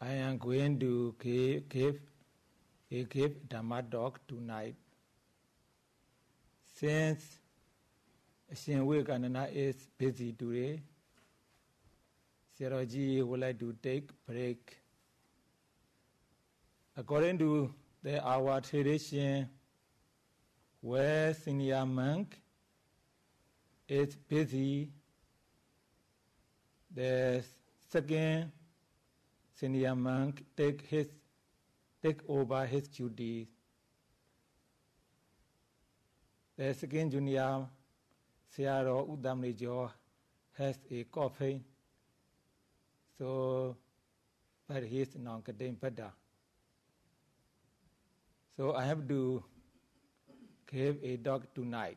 I am going to give a gift Dhamma talk tonight. Since Shin Vivekananda is busy today, Sayadaw would like to take break. According to our tradition, where senior monk is busy, the second senior monk take over his duties. The second junior Sayadaw Udamnejo has a coffin, but he is non-contained better. So I have to give a talk tonight.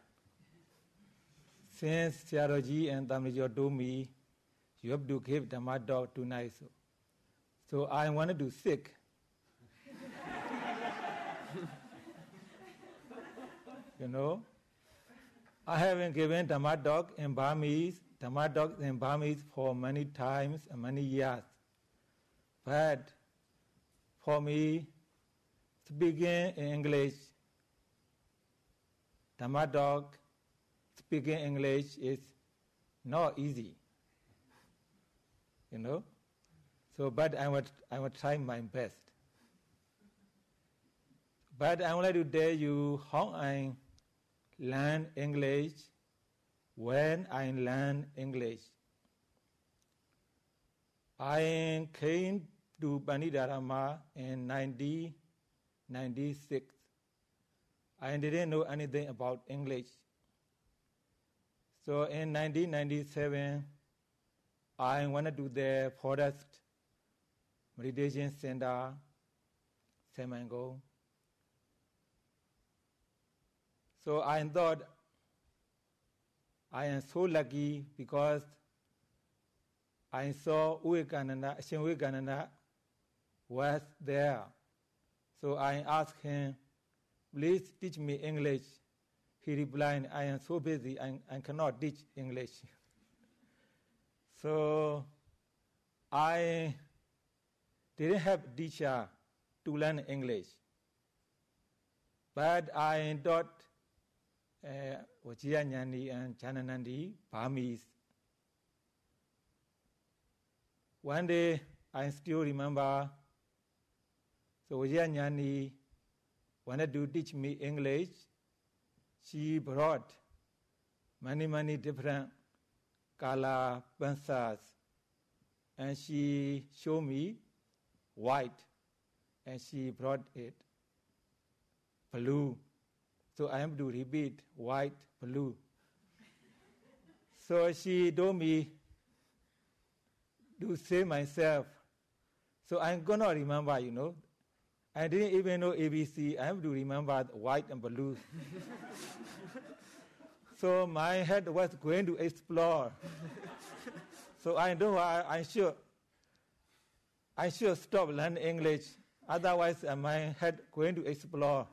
Since Sayadaw and Udamnejo told me, you have to give Dhamma talk tonight. So I wanted to sick. I haven't given Dhamma talk in Burmese for many times and many years. But for me, speaking in English, Dhamma talk, speaking English is not easy. So, but I will try my best. But I would like to tell you how I learn English, when I learn English. I came to Panditharama in 1996. I didn't know anything about English. So in 1997, I went to the Forest Meditation Center, Semango. So I thought I am so lucky because I saw Shin Vivekananda was there. So I asked him, please teach me English. He replied, I am so busy, I cannot teach English. So I didn't have a teacher to learn English. But I taught Vajira Nyani and Chananandi Burmese. One day, I still remember, so Vajira Nyani wanted to teach me English. She brought many different color pencils, and she showed me white, and she brought it blue. So I have to repeat white, blue. So she told me to say myself. So I'm gonna remember, I didn't even know ABC. I have to remember white and blue. So my head was going to explode. So I know I should stop learning English. Otherwise, my head going to explode.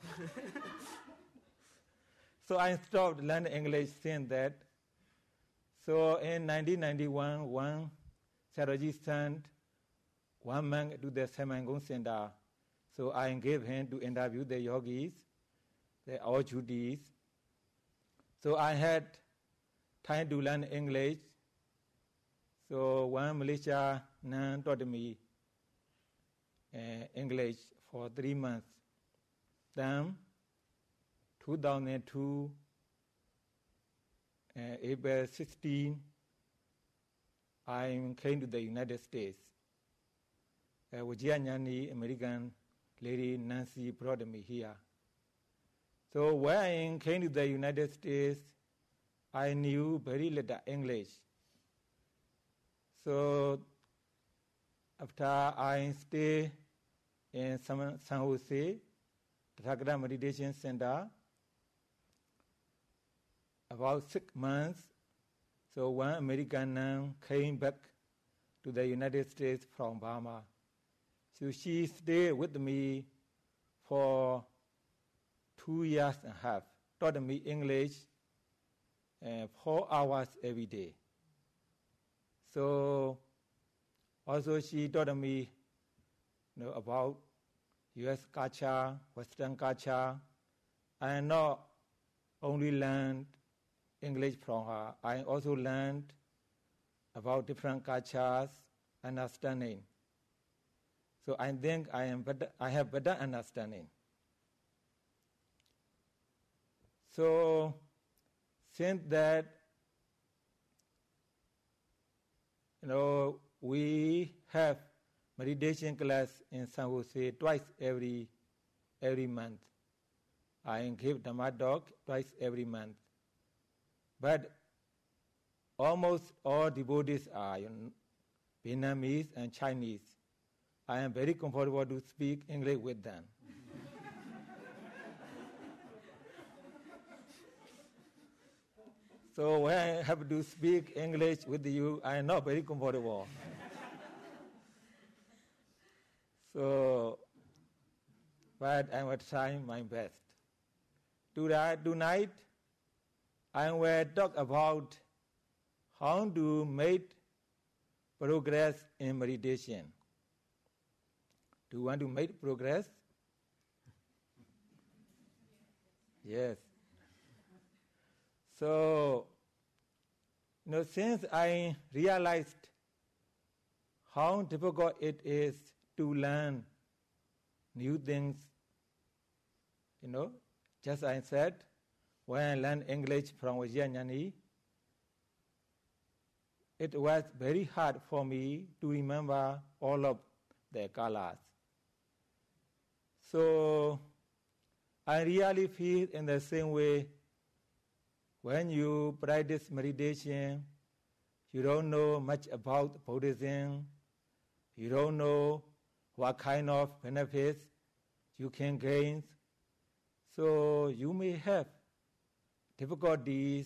So I stopped learning English since that. So in 1991, Sayadaw sent one man to the Semango Center. So I gave him to interview the yogis, the Aujudis. So I had time to learn English. So one Malaysia nun taught me English for 3 months. Then 2002, April 16, I came to the United States. Vajira Nyani, American lady Nancy, brought me here. So when I came to the United States, I knew very little English. So after I stayed in San Jose, Tathagata Meditation Center, about 6 months, so one American nun came back to the United States from Burma. So she stayed with me for 2 years and a half, taught me English 4 hours every day. So also she taught me about U.S. culture, Western culture. I not only learned English from her, I also learned about different cultures, understanding. So I think I have better understanding. So since that, we have meditation class in San Jose twice every month. I give Dhamma talk twice every month. But almost all devotees are Vietnamese and Chinese. I am very comfortable to speak English with them. So when I have to speak English with you, I am not very comfortable. So, but I will try my best. Tonight, I will talk about how to make progress in meditation. Do you want to make progress? Yes. So, since I realized how difficult it is to learn new things, just I said, when I learned English from Vijayanyani, it was very hard for me to remember all of the colors. So I really feel in the same way. When you practice meditation, you don't know much about Buddhism. You don't know what kind of benefits you can gain. So you may have difficulties,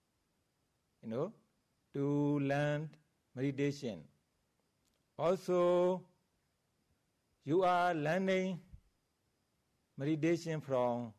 to learn meditation. Also, you are learning meditation from,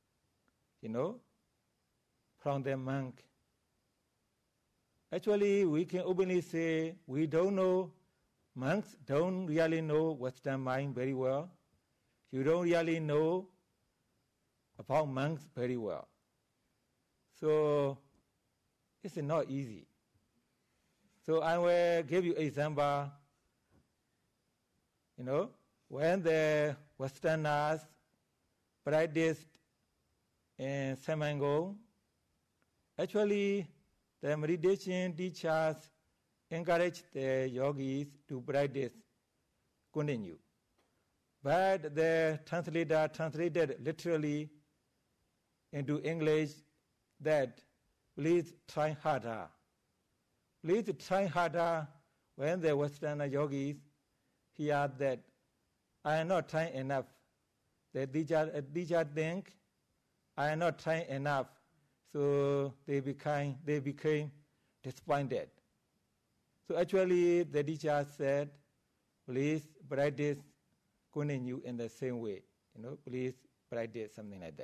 from the monk. Actually, we can openly say we don't know, monks don't really know Western mind very well. You don't really know about monks very well. So it's not easy. So I will give you an example. When the Westerners practiced in Samango, actually the meditation teachers encourage the yogis to practice continue. But the translator translated literally into English that please try harder. Please try harder. When the Western yogis hear that I am not trying enough, the teacher think I am not trying enough, so they became disappointed. So actually the teacher said, please practice continue in the same way. Please practice something like that.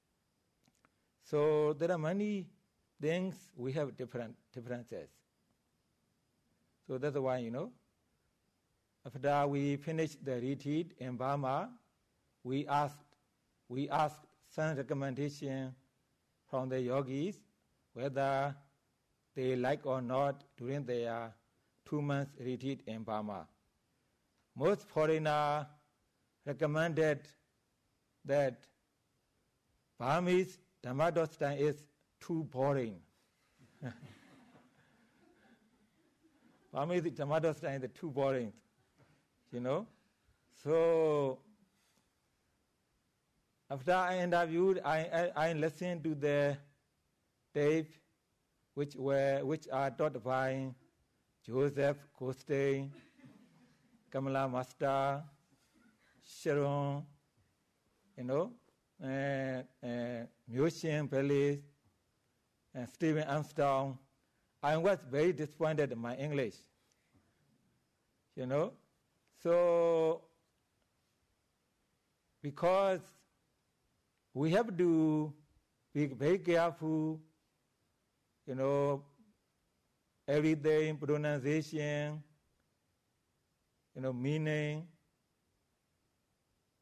So there are many things we have differences. So that's why, after we finished the retreat in Burma, we asked some recommendation from the yogis whether they like or not during their 2 months retreat in Burma. Most foreigners recommended that Burmese Dhammadostan is too boring. Burmese Dhammadostan is too boring, So after I interviewed, I listened to the tape which are taught by Joseph Goldstein, Kamala Master, Sharon, Mushin Pellis, and Stephen Armstrong. I was very disappointed in my English. So because we have to be very careful, everything, pronunciation, meaning.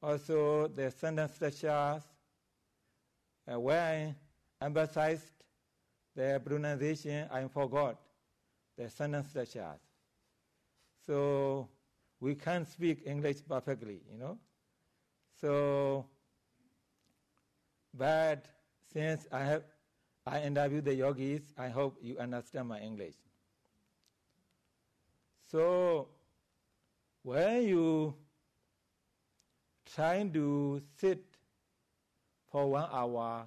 Also the sentence structures, where I emphasized the pronunciation, I forgot the sentence structures. So we can't speak English perfectly, So, but since I interviewed the yogis, I hope you understand my English. So, when you trying to sit for 1 hour,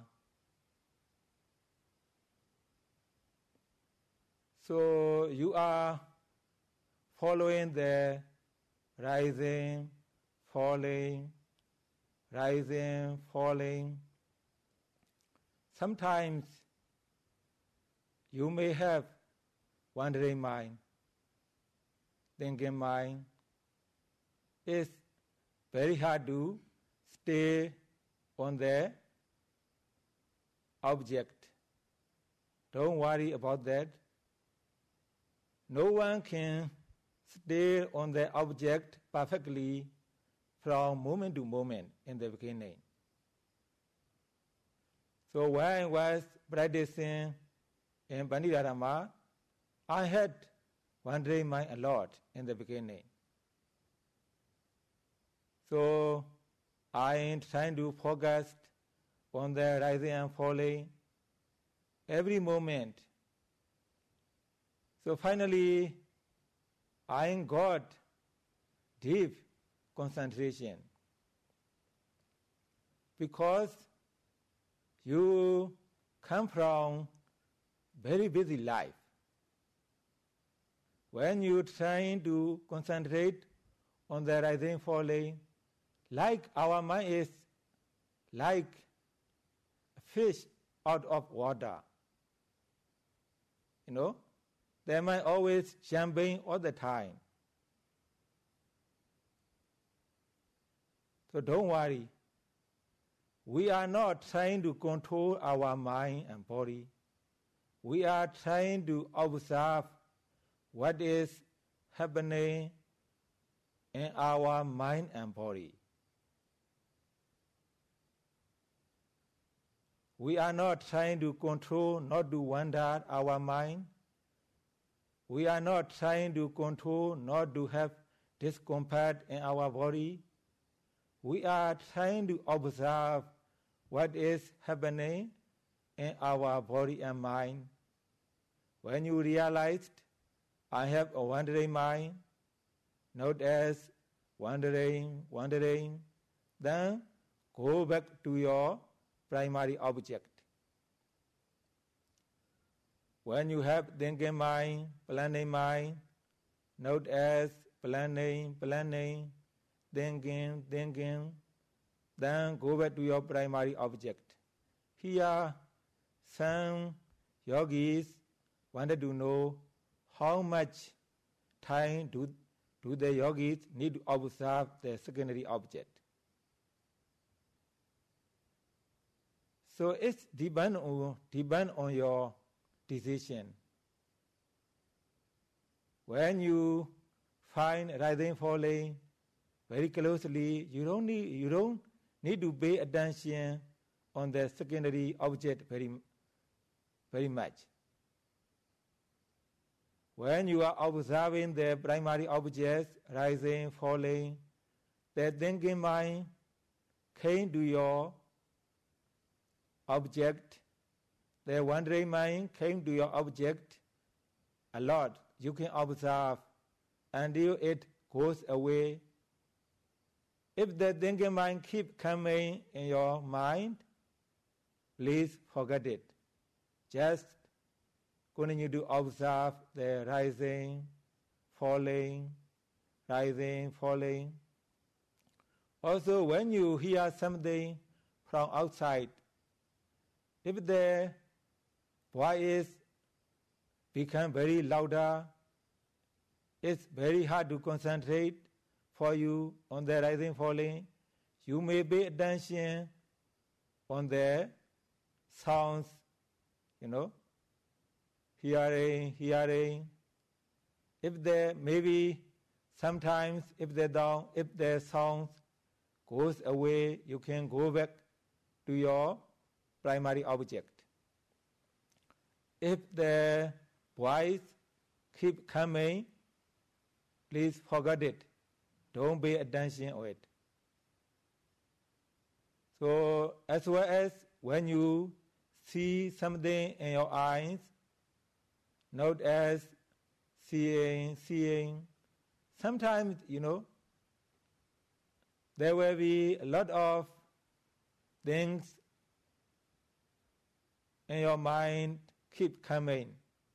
so you are following the rising, falling, rising, falling. Sometimes you may have wandering mind, thinking mind. It's very hard to stay on the object. Don't worry about that. No one can stay on the object perfectly from moment to moment in the beginning. So when I was practicing in Bandidharma, I had wandering mind a lot in the beginning. So I am trying to focus on the rising and falling every moment. So finally, I got deep concentration because you come from very busy life. When you trying to concentrate on the rising, falling, like our mind is like a fish out of water. Their mind always jumping all the time. So don't worry. We are not trying to control our mind and body. We are trying to observe what is happening in our mind and body. We are not trying to control, not to wander our mind. We are not trying to control, not to have discomfort in our body. We are trying to observe what is happening in our body and mind. When you realized, I have a wandering mind, not as wandering, then go back to your primary object. When you have thinking mind, not as planning, thinking, then go back to your primary object. Here, some yogis wanted to know how much time do the yogis need to observe the secondary object. So it depends on your decision. When you find rising, falling very closely, you don't need to pay attention on the secondary object very much. When you are observing the primary objects, rising, falling, the thinking mind came to your object, the wandering mind came to your object a lot. You can observe until it goes away. If the thinking mind keep coming in your mind, please forget it. Just continue to observe the rising, falling, rising, falling. Also, when you hear something from outside, if the voice become very louder, it's very hard to concentrate for you on the rising, falling. You may pay attention on the sounds, hearing. If the maybe sometimes if the sounds goes away, you can go back to your primary object. If the voice keep coming, please forget it. Don't pay attention to it. So as well as when you see something in your eyes, not as seeing. Sometimes, there will be a lot of things in your mind keep coming.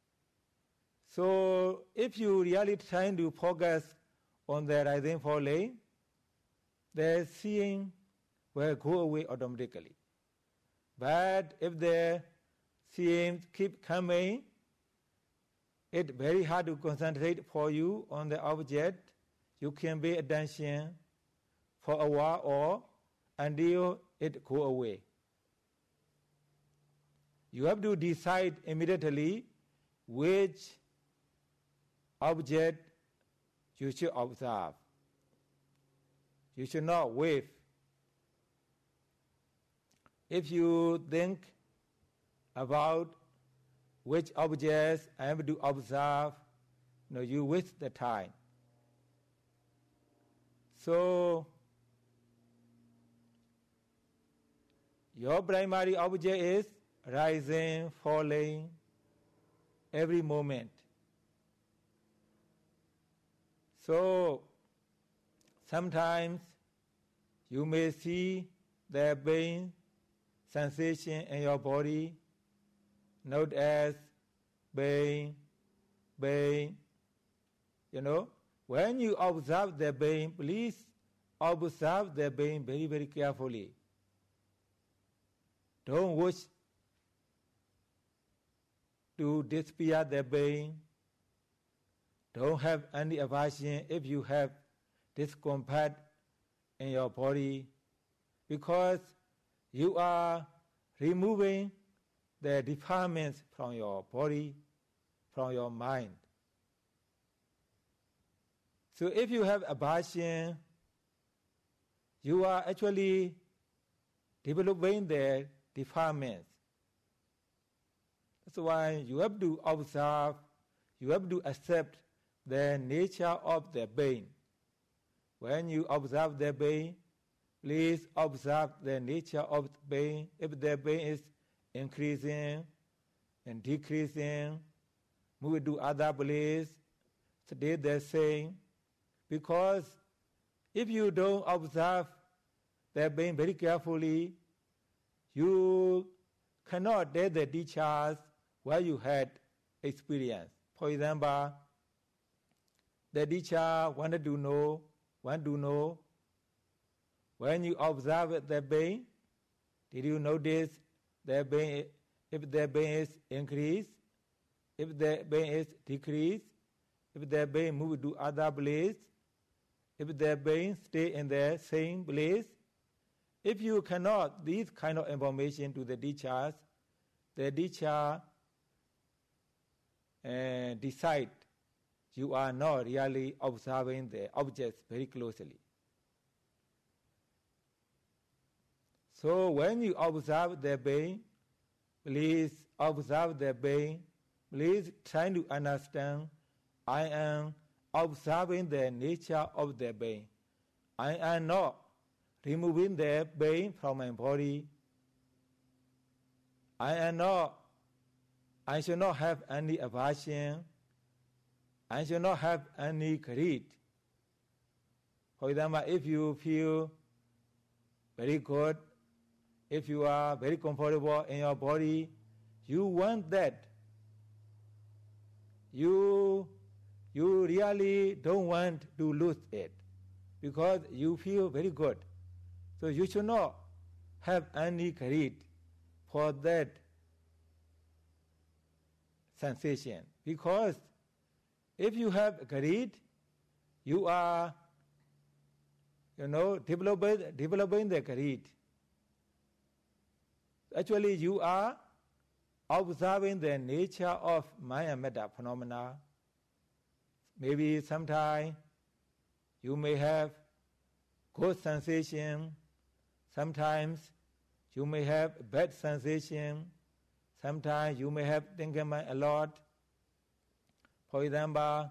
So if you really trying to focus on the rising falling, the seeing will go away automatically. But if the seeing keep coming, it's very hard to concentrate for you on the object. You can pay attention for a while or until it go away. You have to decide immediately which object you should observe. You should not wait. If you think about which objects I have to observe, you waste the time. So, your primary object is rising, falling, every moment. So, sometimes you may see the pain sensation in your body, not as pain. When you observe the pain, please observe the pain very, very carefully. Don't wish to disappear the pain. Don't have any aversion if you have discomfort in your body, because you are removing the defilements from your body, from your mind. So if you have aversion, you are actually developing the defilements. That's why you have to observe, you have to accept the nature of the pain. When you observe the pain, please observe the nature of the pain. If the pain is increasing and decreasing, move to other place, stay the same. Because if you don't observe the pain very carefully, you cannot get the discharge where you had experience. For example, the teacher want to know when you observe the pain, did you notice the pain, if the pain is increased, if the pain is decreased, if the pain move to other place, if the pain stay in the same place? If you cannot this kind of information to the teachers, the teacher decide you are not really observing the objects very closely. So when you observe the pain, please observe the pain. Please try to understand, I am observing the nature of the pain. I am not removing the pain from my body. I should not have any aversion. I should not have any greed. For example, if you feel very good, if you are very comfortable in your body, you want that. You really don't want to lose it because you feel very good. So you should not have any greed for that sensation, because if you have greed, you are developing the greed. Actually, you are observing the nature of Maya and Metta phenomena. Maybe sometime you may have good sensation. Sometimes you may have bad sensation. Sometimes you may have thinking mind a lot. For example,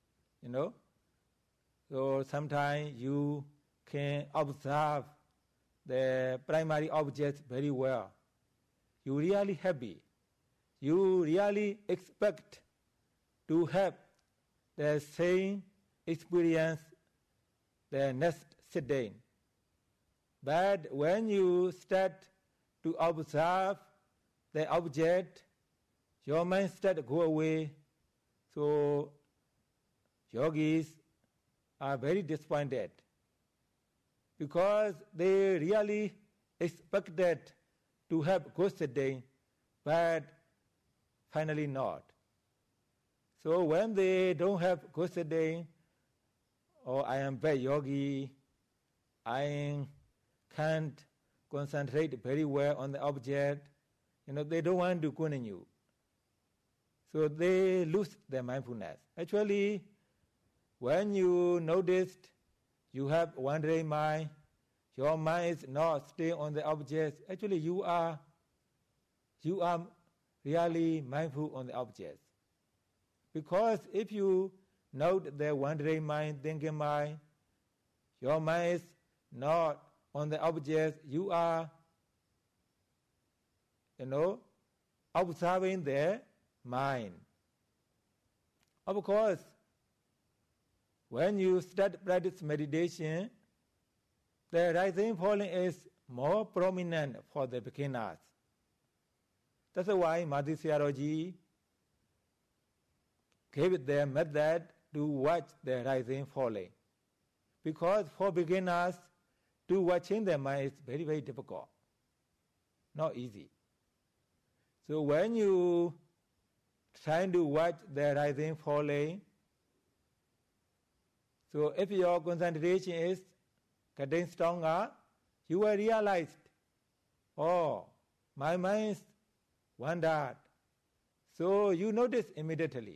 so sometimes you can observe the primary objects very well. You really happy. You really expect to have the same experience the next sitting. But when you start to observe the object, your mind starts to go away. So yogis are very disappointed because they really expected to have good sitting, but finally not. So when they don't have good sitting, I am bad yogi, I can't concentrate very well on the object, they don't want to continue. So they lose their mindfulness. Actually, when you noticed you have wandering mind, your mind is not staying on the object. Actually, you are really mindful on the object. Because if you note the wandering mind, thinking mind, your mind is not on the object. You are, observing the mind. Of course, when you start practice meditation, the rising falling is more prominent for the beginners. That's why Madhu Sayadaw gave their method to watch the rising falling. Because for beginners, to watching the mind is very, very difficult. Not easy. So when you try to watch the rising falling, so if your concentration is getting stronger, you will realize, my mind is wandered. So you notice immediately.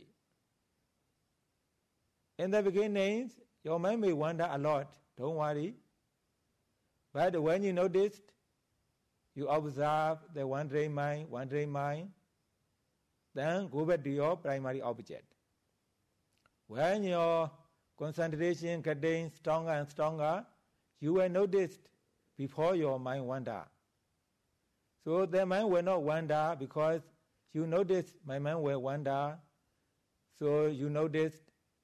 In the beginning, your mind may wander a lot, don't worry. But when you noticed, you observe the wandering mind, then go back to your primary object. When your concentration getting stronger and stronger, you will notice before your mind wander. So the mind will not wander because you notice my mind will wander. So you noticed.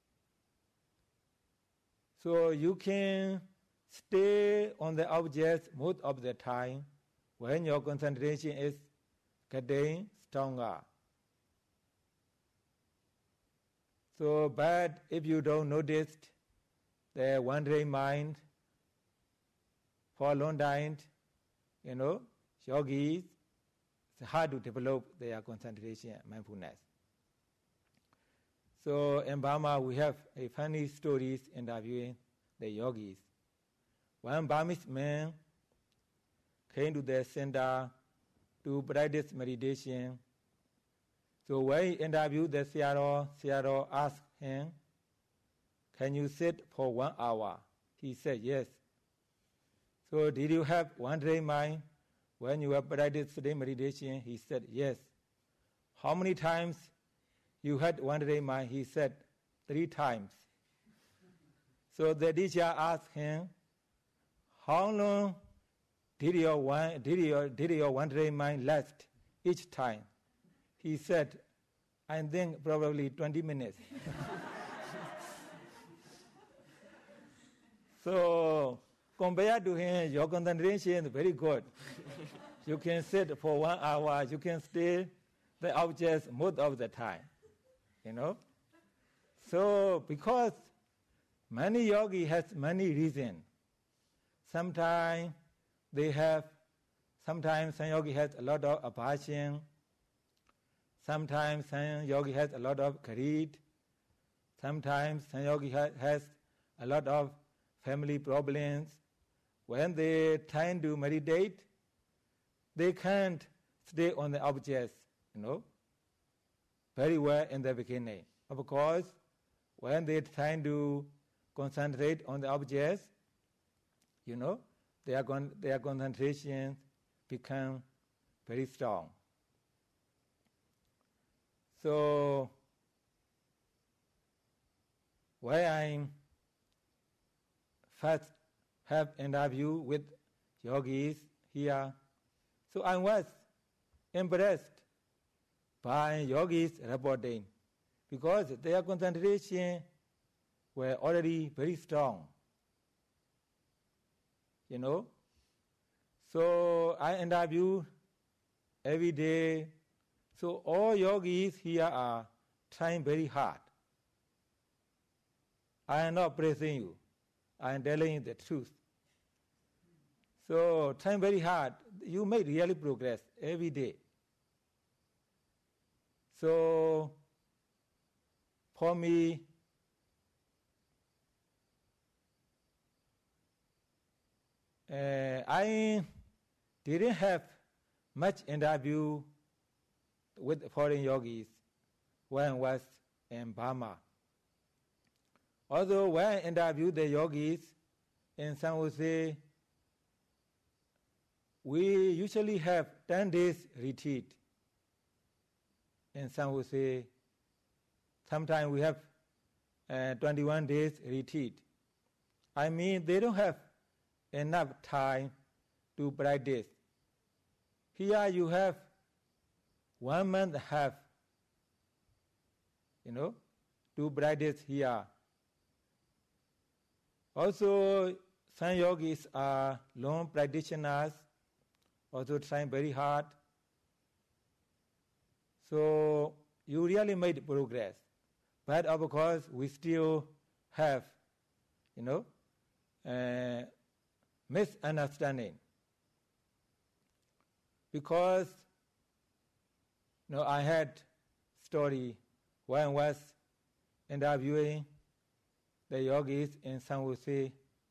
So you can stay on the object most of the time when your concentration is getting stronger. So, but if you don't notice the wandering mind for a long time, yogis, it's hard to develop their concentration and mindfulness. So in Burma, we have a funny stories interviewing the yogis. One Burmese man came to the center to practice meditation. So when he interviewed the Sayadaw asked him, "Can you sit for 1 hour?" He said, "Yes." So did you have wandering mind when you were practicing meditation? He said, "Yes." How many times you had wandering mind? He said, 3 times. So the teacher asked him, "How long did your wandering mind last each time?" He said, "I think probably 20 minutes." So compared to him, your concentration is very good. You can sit for 1 hour, you can stay the objects most of the time. So because many yogis has many reasons. Sometimes some yogi has a lot of aversion. Sometimes some yogi has a lot of greed. Sometimes some yogi has a lot of family problems. When they try to meditate, they can't stay on the objects, very well in the beginning. Of course, when they try to concentrate on the objects, their concentration become very strong. So, when I first have interview with yogis here, so I was impressed by yogis reporting because their concentration were already very strong. So I interview every day. So all yogis here are trying very hard. I am not praising you. I am telling you the truth. So trying very hard. You make really progress every day. So for me, I didn't have much interview with foreign yogis when I was in Burma. Although when I interviewed the yogis in San Jose, we usually have 10 days retreat in San Jose. Sometimes we have 21 days retreat. I mean, they don't have enough time to practice. Here you have 1 month and a half, to practice here. Also, some yogis are long practitioners, also trying very hard. So you really made progress. But of course, we still have, misunderstanding. Because, I had story when I was interviewing the yogis in San Jose.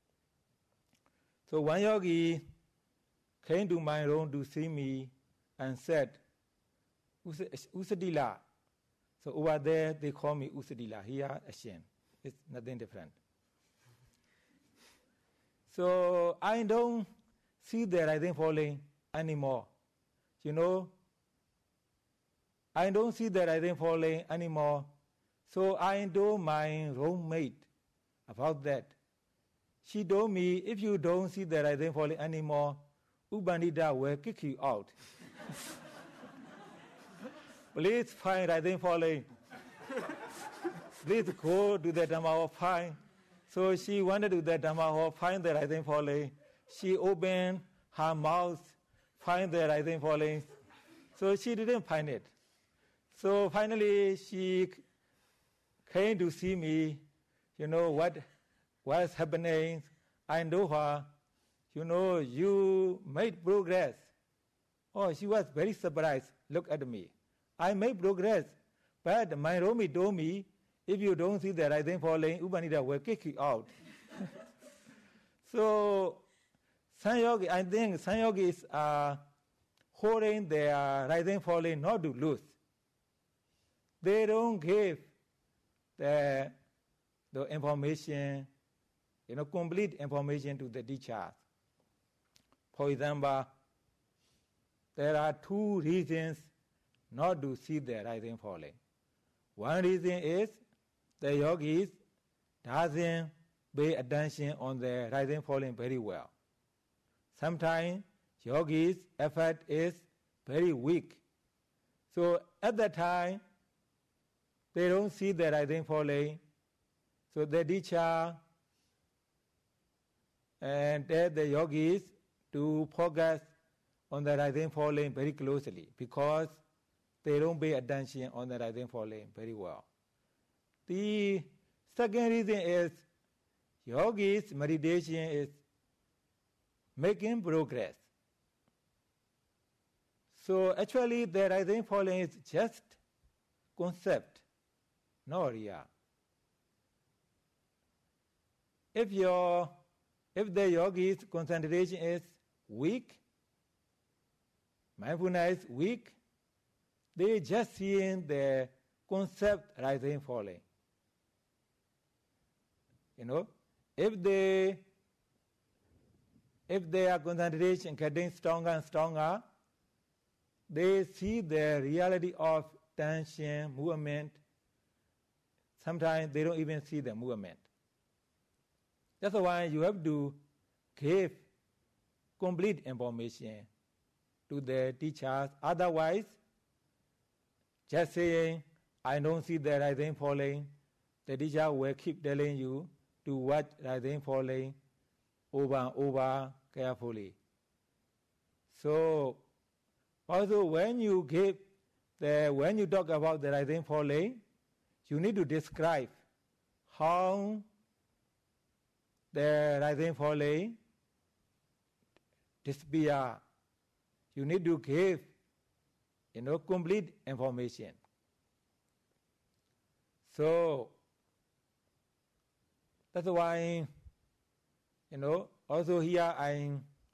So one yogi came to my room to see me and said, Usadila. So over there they call me Usadila. Here, Ashen. It's nothing different. So I don't see the rising falling anymore. I don't see the rising falling anymore. So I told my roommate about that. She told me, if you don't see the rising falling anymore, Ubandita will kick you out. Please find rising falling. Please go to the Dhamma hall, find. So she wanted to the Dhamma hall, find the rising falling. She opened her mouth, find the rising falling. So she didn't find it. So finally she came to see me, what was happening. I know her, you made progress. Oh, she was very surprised. Look at me. I made progress, but my Romi told me, if you don't see the rising falling, Upanita will kick you out. So, I think some yogis are holding their rising falling not to lose. They don't give the information, complete information to the teachers. For example, there are 2 reasons not to see the rising falling. One reason is the yogis doesn't pay attention on the rising falling very well. Sometimes yogis' effort is very weak. So at that time, they don't see the rising falling. So the teacher and tell the yogis to focus on the rising falling very closely because they don't pay attention on the rising falling very well. The second reason is yogis' meditation is making progress. So actually the rising falling is just concept, not real. If the yogi's concentration is weak, mindfulness is weak, they just seeing the concept rising falling. If they if their concentration getting stronger and stronger, they see the reality of tension, movement. Sometimes they don't even see the movement. That's why you have to give complete information to the teachers. Otherwise, just saying, I don't see the rising falling, the teacher will keep telling you to watch rising falling over and over carefully. So, also when you talk about the rising falling, you need to describe how the rising falling disappear. You need to give, complete information. So that's why, also here I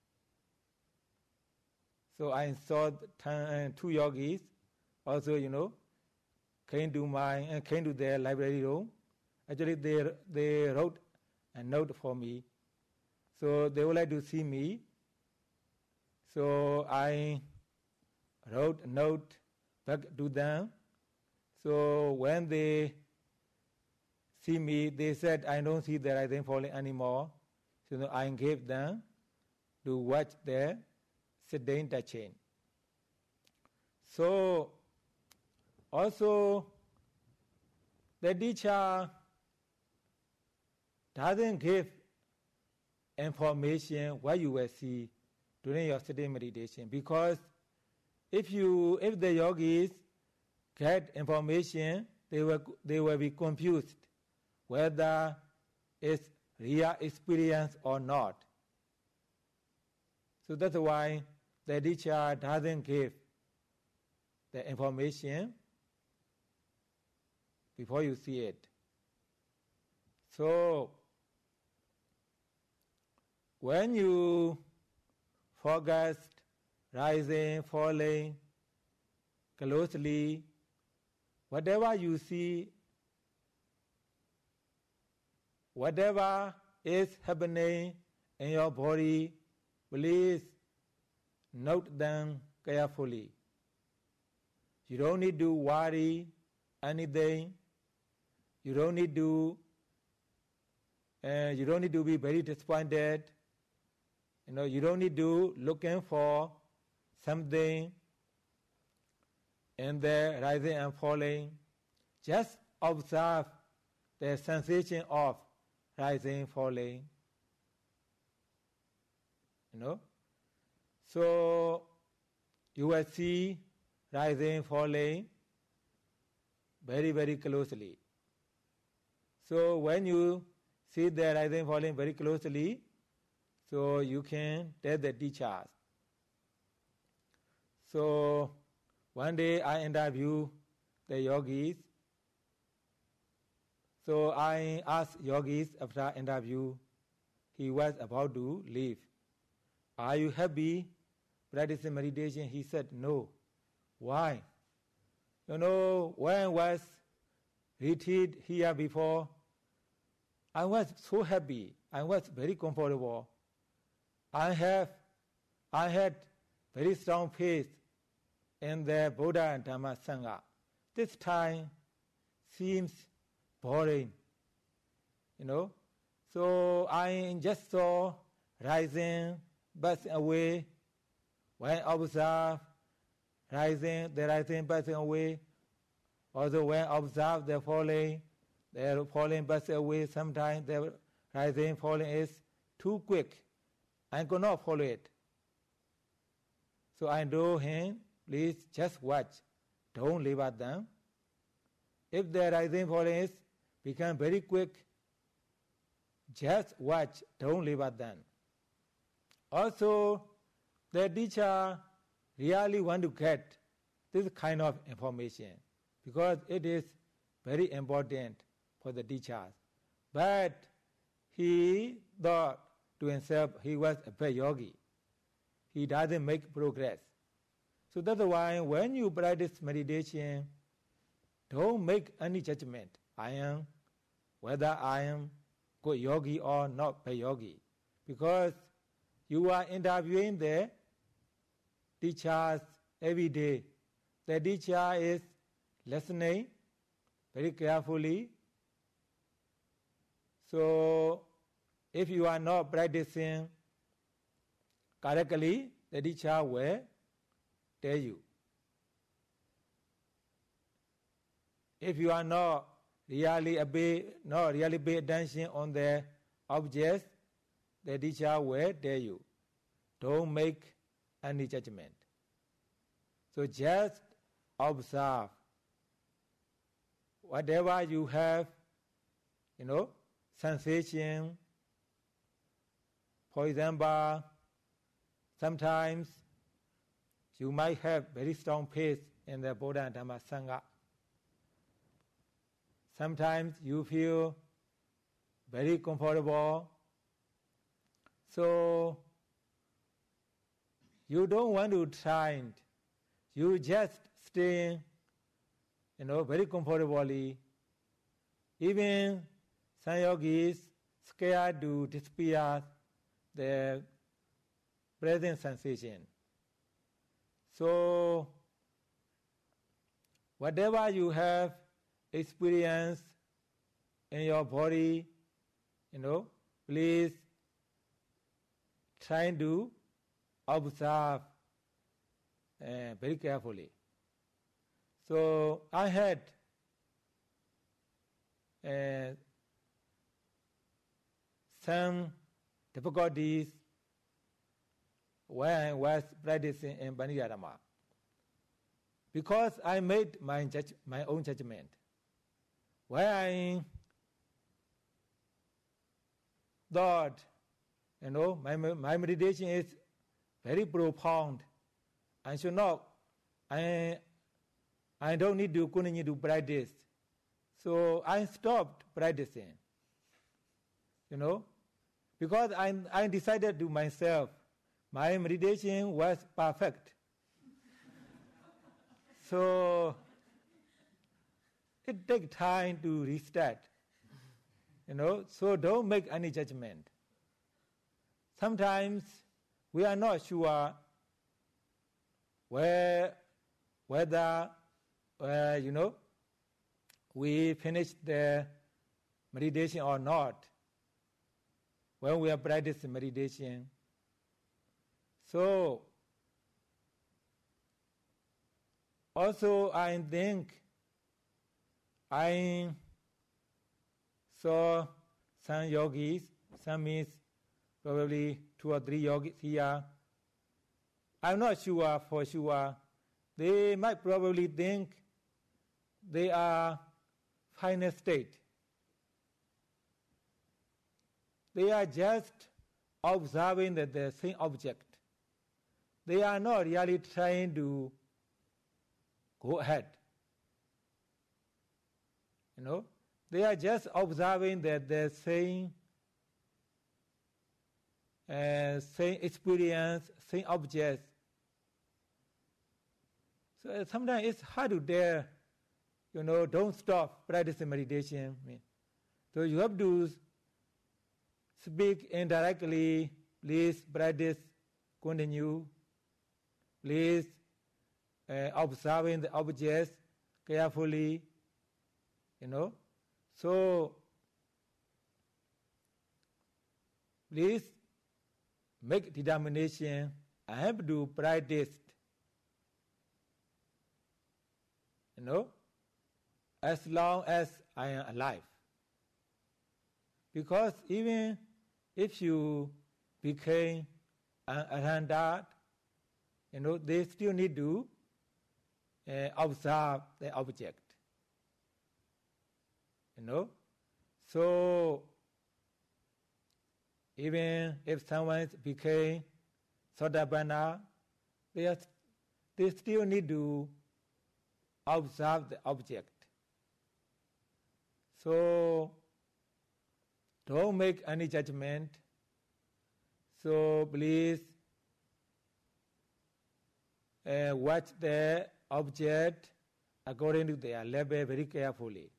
saw two yogis, also, came to their library room. Actually, they wrote a note for me. So they would like to see me. So I wrote a note back to them. So when they see me, they said, I don't see the rising falling anymore. So I gave them to watch the sitting touching. So also the teacher doesn't give information what you will see during your sitting meditation, because if the yogis get information, they will be confused whether it's real experience or not. So that's why the teacher doesn't give the information before you see it. So when you focus rising, falling closely, whatever you see, whatever is happening in your body, please note them carefully. You don't need to worry anything. You don't need to be very disappointed. You don't need to looking for something in the rising and falling. Just observe the sensation of rising, falling. So you will see rising, falling very, very closely. So when you see the rising, falling very closely, so you can tell the teachers. So one day I interviewed the yogis. So I asked yogis after interview, he was about to leave. Are you happy practicing meditation? He said no. Why? When I was retreat here before, I was so happy. I was very comfortable. I had very strong faith in the Buddha and Dhamma Sangha. This time seems boring, So I just saw rising, passing away. When I observe the rising, passing away. Also when I observe the falling passing away. Sometimes the rising, falling is too quick. I could not follow it. So I told him, please just watch. Don't leave at them. If the rising, falling is become very quick, just watch. Don't leave at them. Also, the teacher really want to get this kind of information because it is very important for the teachers. But he thought to himself he was a bad yogi. He doesn't make progress. So that's why when you practice meditation, don't make any judgment. Whether I am good yogi or not bad yogi. Because you are interviewing the teachers every day. The teacher is listening very carefully. So, if you are not practicing correctly, the teacher will tell you. If you are not really pay attention on the objects, the teacher will tell you. Don't make any judgment. So just observe. Whatever you have, sensation. For example, sometimes you might have very strong faith in the Buddha and Dhamma Sangha. Sometimes you feel very comfortable. So you don't want to try. You just stay, very comfortably. Even some yogis scared to disappear the present sensation. So whatever you have experience in your body, please try to observe very carefully. So I had some difficulties when I was practicing in Baniyadama, because I made my own judgment. When I thought, my meditation is very profound, I should not, I don't need to continue to practice. So I stopped practicing, because I decided to myself, my meditation was perfect. So it takes time to restart, so don't make any judgment. Sometimes we are not sure whether we finish the meditation or not when we are practicing meditation. So also I think I saw some yogis, some means probably 2 or 3 yogis here. I'm not sure for sure. They might probably think they are final state. They are just observing the same object. They are not really trying to go ahead. They are just observing the same experience, same objects. So sometimes it's hard to dare, don't stop practicing meditation. So you have to speak indirectly, please practice, continue. Please observing the objects carefully, So please make determination. I have to practice, as long as I am alive. Because even if you became an arahant, they still need to observe the object. So even if someone became Sotapanna, they still need to observe the object. So don't make any judgment. So please watch the object according to their level very carefully.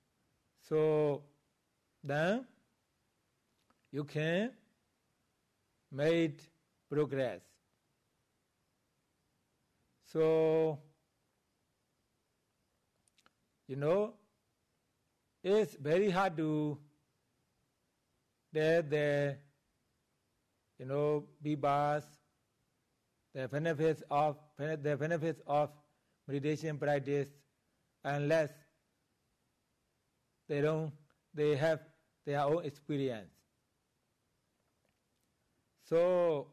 So then you can made progress. So, it's very hard to tell the, Bibas, the benefits of meditation practice, unless they have their own experience. So,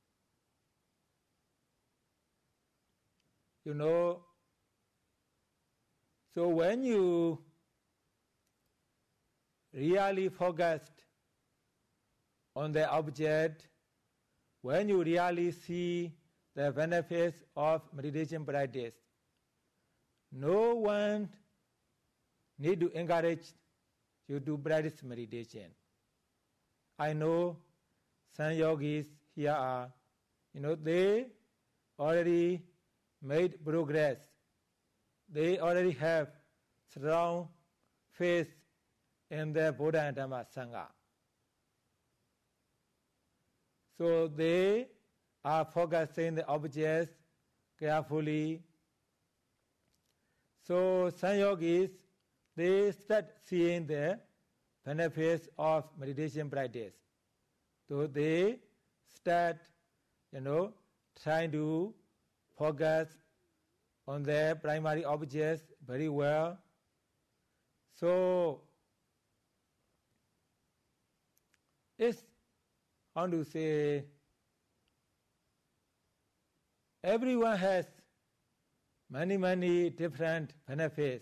so when you really focused on the object, when you really see the benefits of meditation practice, no one need to encourage you to practice meditation. I know some yogis here are, they already made progress. They already have strong faith in the Buddha and Dhamma Sangha. So they are focusing the objects carefully. So some yogis, they start seeing the benefits of meditation practice. So they start, trying to focus on the primary objects very well. So it's, how to say, everyone has many different benefits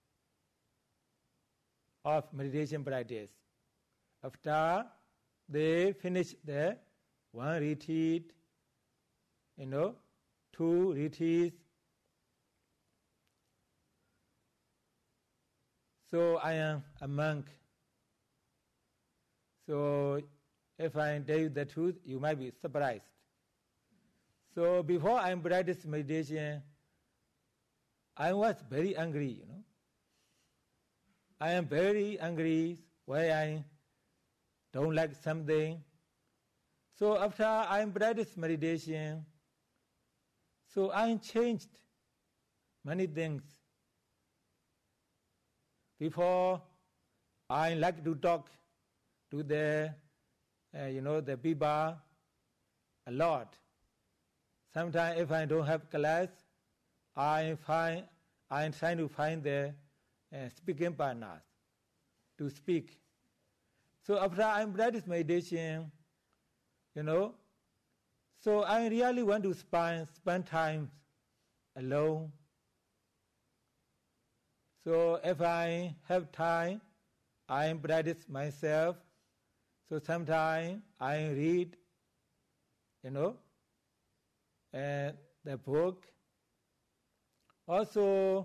of meditation practice. After they finish the one retreat, 2 retreats. So I am a monk. So if I tell you the truth, you might be surprised. So before I practiced meditation, I was very angry, I am very angry when I don't like something. So after I practiced meditation, so I changed many things. Before, I like to talk to the people a lot. Sometimes if I don't have class, I'm trying to find the speaking partners to speak. So after I practice meditation, so I really want to spend time alone. So if I have time, I practice myself. So sometimes I read, the book. Also,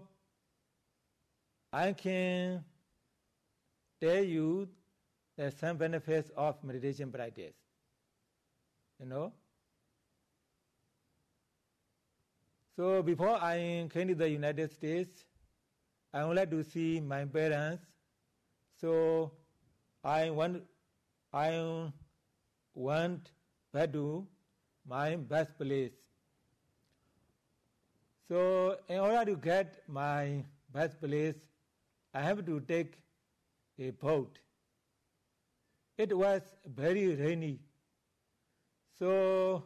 I can tell you the some benefits of meditation practice. So before I came to the United States, I would like to see my parents. So I want back to my birthplace. So in order to get my birthplace, I have to take a boat. It was very rainy. So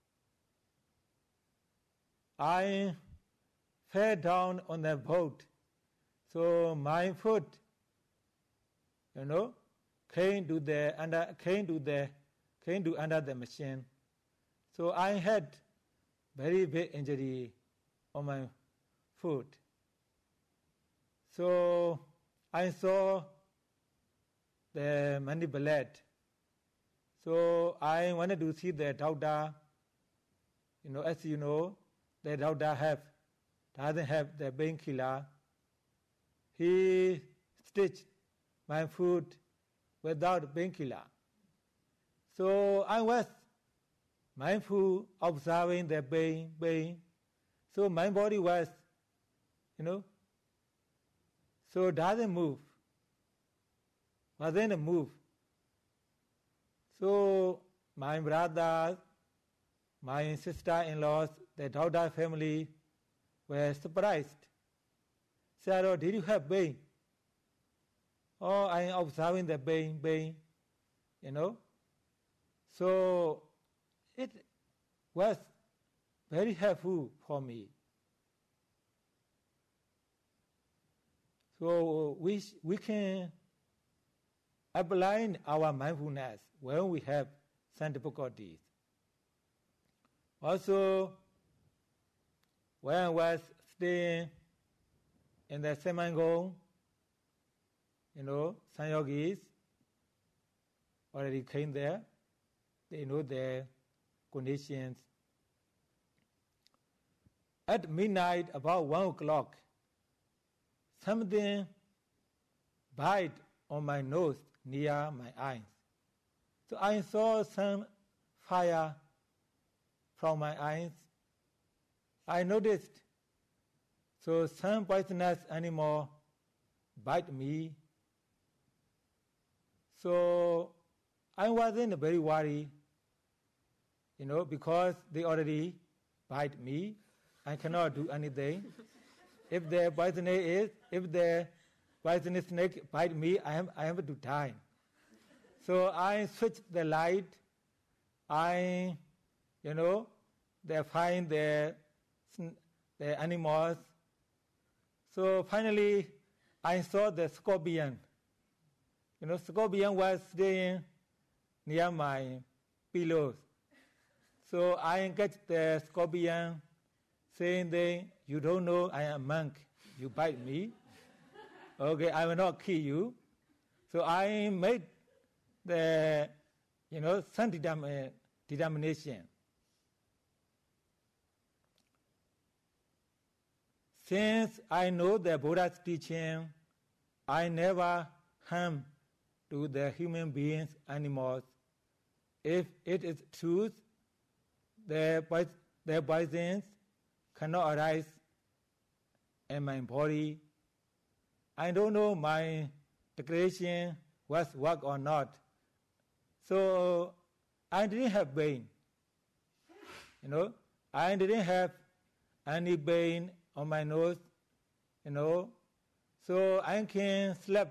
I fell down on the boat. So my foot, came to under the machine. So I had very big injury on my foot. So I saw the many blood. So I wanted to see the doctor. As you know, the doctor doesn't have the painkiller. He stitched my foot without painkiller. So I was mindful, observing the pain. So my body was, so doesn't move. So my brothers, my sister-in-laws, the daughter family were surprised. Sayadaw, did you have pain? Oh, I am observing the pain, So it was very helpful for me. So we can apply our mindfulness when we have some difficulties. Also, when I was staying in the Semangong, some yogis already came there. They know their conditions. At midnight, about 1 o'clock, something bite on my nose near my eyes. So I saw some fire from my eyes. I noticed, so some poisonous animal bite me. So I wasn't very worried, because they already bite me. I cannot do anything. If the poisonous snake bite me, I have to die. So I switched the light. They find the animals. So finally, I saw the scorpion. Scorpion was staying near my pillows. So I catch the scorpion, saying, you don't know I am a monk. You bite me. Okay, I will not kill you. So I made the, some determination. Since I know the Buddha's teaching, I never harm to the human beings, animals. If it is truth, their poisons cannot arise in my body. I don't know my declaration was work or not. So I didn't have pain. I didn't have any pain on my nose. So I can sleep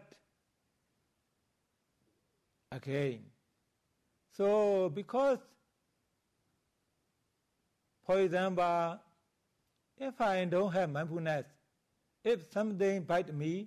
again. So because, for example, if I don't have mindfulness, if something bite me,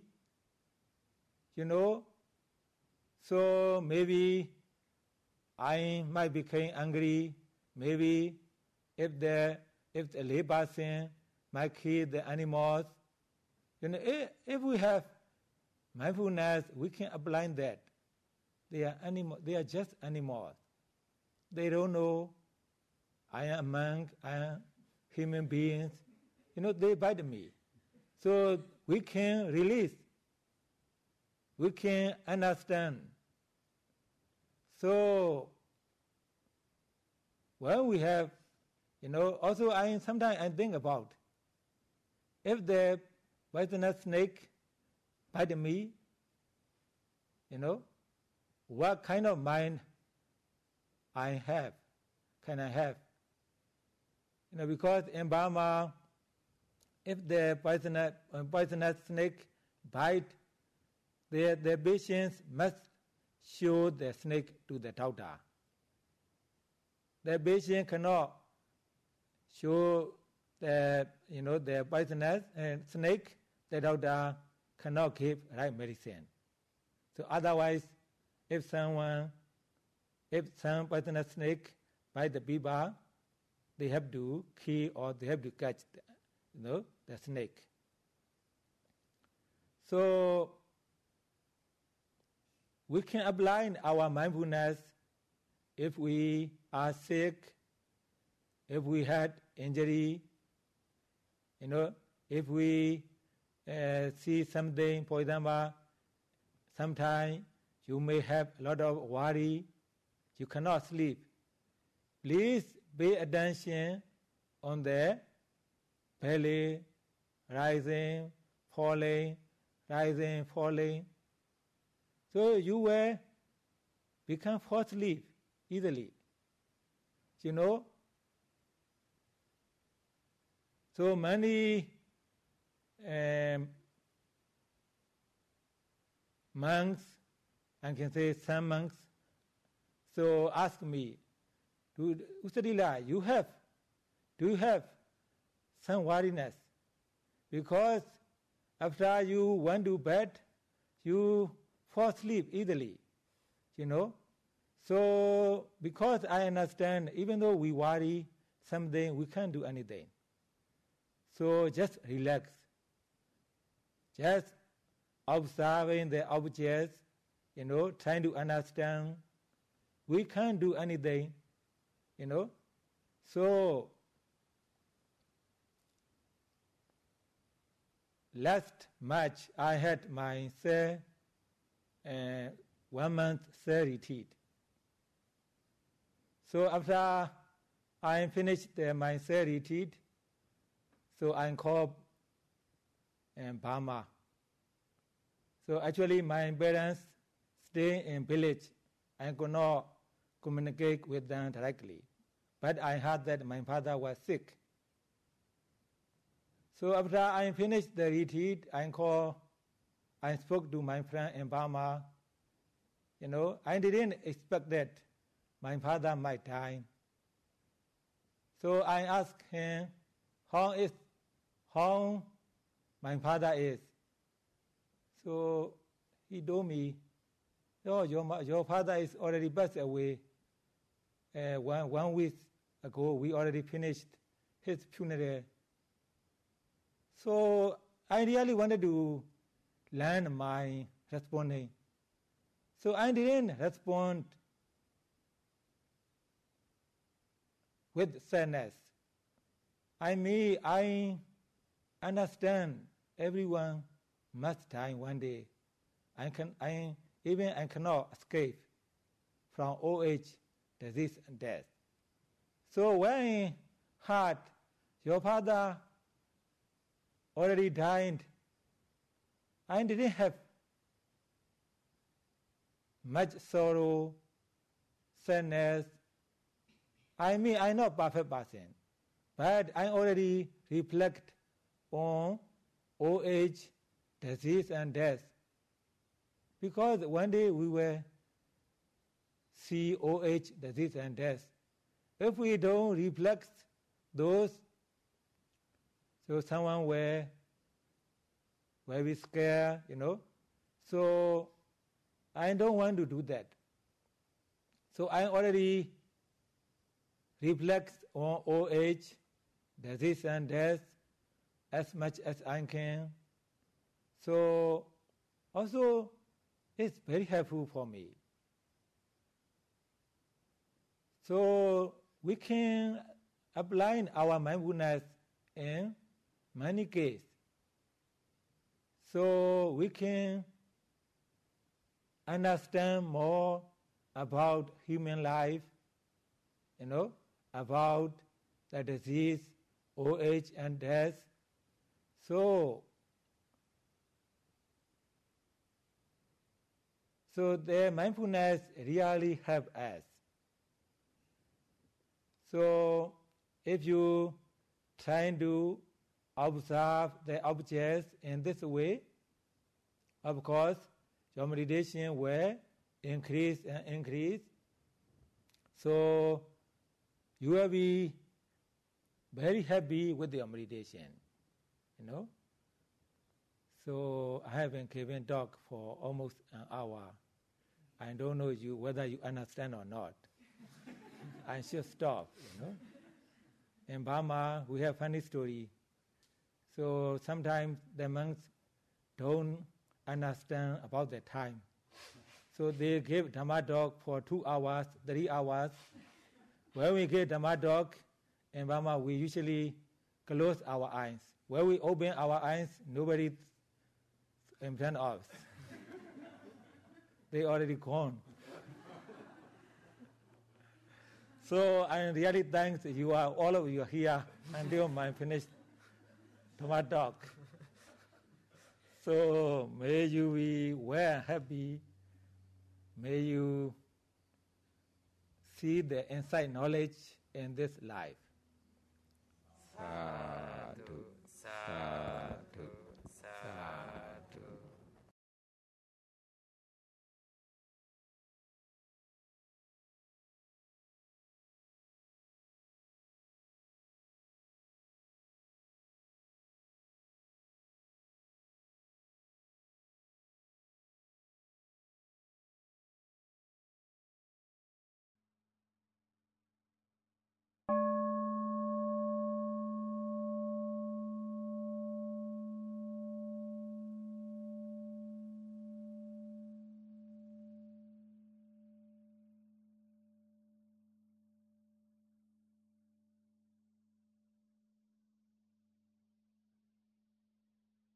so maybe I might become angry. Maybe if the lay person might kill the animals. If we have mindfulness, we can apply that. They are just animals. They don't know I am a monk, I am human beings. They bite me. So we can release. We can understand. So when we have, also sometimes I think about, if the poisonous snake bite me, what kind of mind can I have? Because in Burma, if the poisonous snake bite, the patients must show the snake to the doctor. The patient cannot show the poisonous snake. The doctor cannot give right medicine. So otherwise, if some poisonous snake bite the people, they have to kill or they have to catch the snake. So we can apply our mindfulness if we are sick, if we had injury, if we see something, for example, sometimes you may have a lot of worry, you cannot sleep. Please pay attention on the belly, rising, falling, rising, falling. So you will fall asleep easily. you know. So many monks, I can say some monks, so ask me, Usadila, do you have some worriness? Because after you went to bed, you fall asleep easily, you know. So because I understand, even though we worry something, we can't do anything. So just relax. Just observing the objects, you know, trying to understand. We can't do anything, you know. So last March I had my 1 month retreat. So after I finished my retreat, so I called Burma. So actually my parents stay in village. I could not communicate with them directly. But I heard that my father was sick. So after I finished the retreat, I spoke to my friend in Burma. You know, I didn't expect that my father might die. So I asked him how my father is. So he told me, "Oh, your father is already passed away. 1 week ago, we already finished his funeral." So I really wanted to learn my responding. So I didn't respond with sadness. I understand everyone must die one day. I cannot escape from old age, disease, and death. So when I heard your father already died, I didn't have much sorrow, sadness. I'm not a perfect person, but I already reflect on old age, disease, and death. Because one day we will see old age, disease, and death. If we don't reflect those, so someone will be scared, you know. So I don't want to do that. So I already reflect on old age, disease, and death as much as I can. So also it's very helpful for me. So we can apply our mindfulness in many cases. So we can understand more about human life, you know, about the disease, old age, and death. So the mindfulness really helps us. So if you try to observe the objects in this way, of course, your meditation will increase and increase. So you will be very happy with your meditation, you know. So I have been giving talk for almost an hour. I don't know whether you understand or not. I should stop, you know. In Burma, we have funny story. So sometimes the monks don't understand about the time. So they give Dhamma talk for 2 hours, 3 hours. When we give Dhamma talk in Burma, we usually close our eyes. When we open our eyes, nobody in front of us. They already gone. So I really thanks all of you here until my finished Dhamma talk. So may you be well, happy. May you see the inside knowledge in this life.